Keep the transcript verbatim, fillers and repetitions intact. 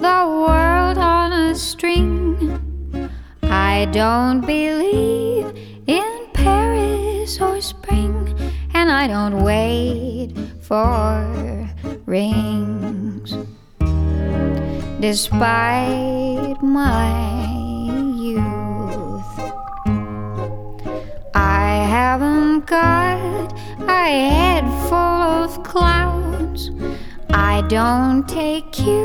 the world on a string. I don't believe in Paris or spring, and I don't wait for rings. Despite my youth, I haven't got a head full of clouds. I don't take you